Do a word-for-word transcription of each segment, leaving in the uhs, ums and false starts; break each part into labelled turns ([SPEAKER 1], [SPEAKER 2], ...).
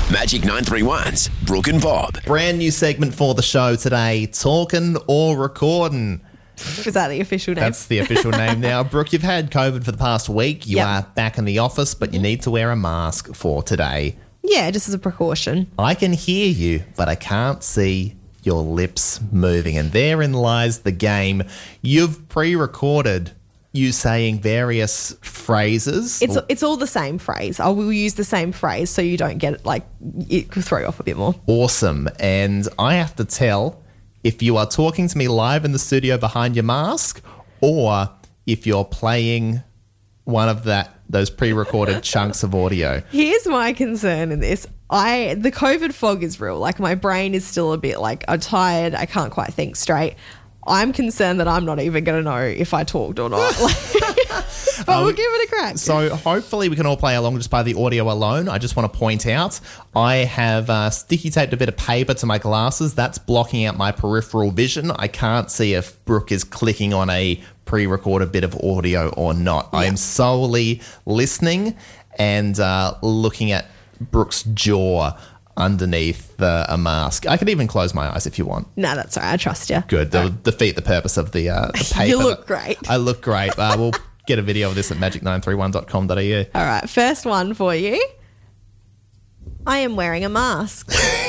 [SPEAKER 1] Magic nine three one's Brooke and Bob.
[SPEAKER 2] Brand new segment for the show today, Talking or Recording.
[SPEAKER 3] Is that the official name?
[SPEAKER 2] That's the official name now. Brooke, you've had COVID for the past week. You
[SPEAKER 3] Yep.
[SPEAKER 2] are back in the office, but you need to wear a mask for today.
[SPEAKER 3] Yeah, just as a precaution.
[SPEAKER 2] I can hear you, but I can't see your lips moving. And therein lies the game. You've pre-recorded you saying various phrases.
[SPEAKER 3] It's it's all the same phrase. I will use the same phrase so you don't get it, like, it could throw you off a bit more.
[SPEAKER 2] Awesome. And I have to tell if you are talking to me live in the studio behind your mask or if you're playing one of that those pre-recorded chunks of audio.
[SPEAKER 3] Here's my concern in this. I the COVID fog is real. Like, my brain is still a bit like, I'm tired. I can't quite think straight. I'm concerned that I'm not even going to know if I talked or not. But
[SPEAKER 2] Um,
[SPEAKER 3] we'll give it a crack.
[SPEAKER 2] So hopefully we can all play along just by the audio alone. I just want to point out I have uh, sticky taped a bit of paper to my glasses. That's blocking out my peripheral vision. I can't see if Brooke is clicking on a pre-recorded bit of audio or not.
[SPEAKER 3] Yeah.
[SPEAKER 2] I'm solely listening and uh, looking at Brooke's jaw underneath the, a mask. I could even close my eyes if you want.
[SPEAKER 3] No, that's all right. I trust you.
[SPEAKER 2] Good. They'll defeat the purpose of the, uh, the paper.
[SPEAKER 3] You look great.
[SPEAKER 2] I look great. Uh, we'll get a video of this at magic nine three one dot com dot a u.
[SPEAKER 3] All right, first one for you. I am wearing a mask.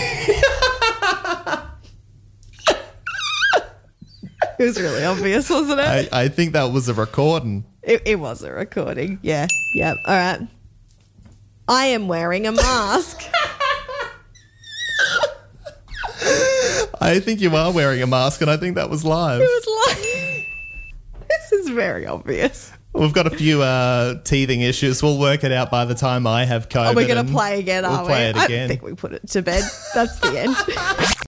[SPEAKER 3] It was really obvious, wasn't it?
[SPEAKER 2] I, I think that was a recording.
[SPEAKER 3] It, it was a recording. Yeah. Yep. All right. I am wearing a mask.
[SPEAKER 2] I think you are wearing a mask, and I think that was live.
[SPEAKER 3] It was like, this is very obvious.
[SPEAKER 2] We've got a few uh, teething issues. We'll work it out by the time I have COVID.
[SPEAKER 3] Are we going
[SPEAKER 2] and
[SPEAKER 3] to play again,
[SPEAKER 2] we'll
[SPEAKER 3] are
[SPEAKER 2] play
[SPEAKER 3] we?
[SPEAKER 2] it again.
[SPEAKER 3] I think we put it to bed. That's the end.